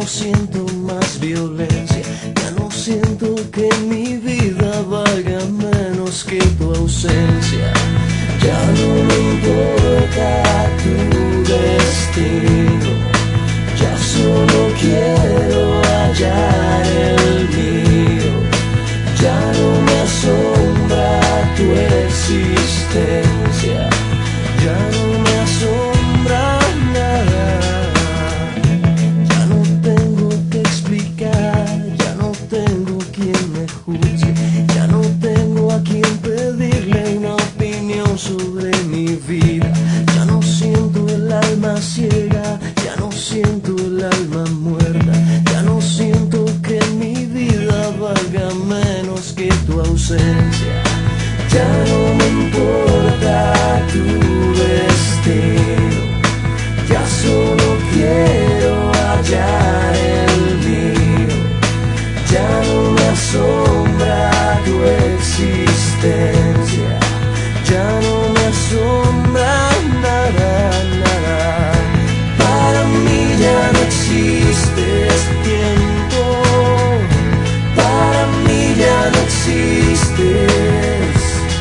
no siento más violencia, ya no siento que mi vida valga menos que tu ausencia. Ya no me importa tu destino, ya solo quiero hallar el mío. Ya no me asombra tu existencia, ya no me asombra nada. Ya no tengo que explicar, ya no tengo quien me juzgue, ya no tengo a quien pedirle una opinión sobre mi vida. Ya no siento el alma ciega, ya no siento el alma muerta, ya no siento que mi vida valga menos que tu ausencia. Ya no me importa tu destino, ya solo quiero hallar el mío. Ya no me asombra tu existencia, ya no me asombra nada, nada. Para mí ya no existes tiempo, para mí ya no existes,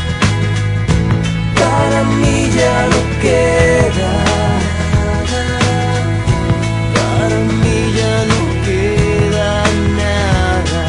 para mí ya no queda, para mí ya no queda nada.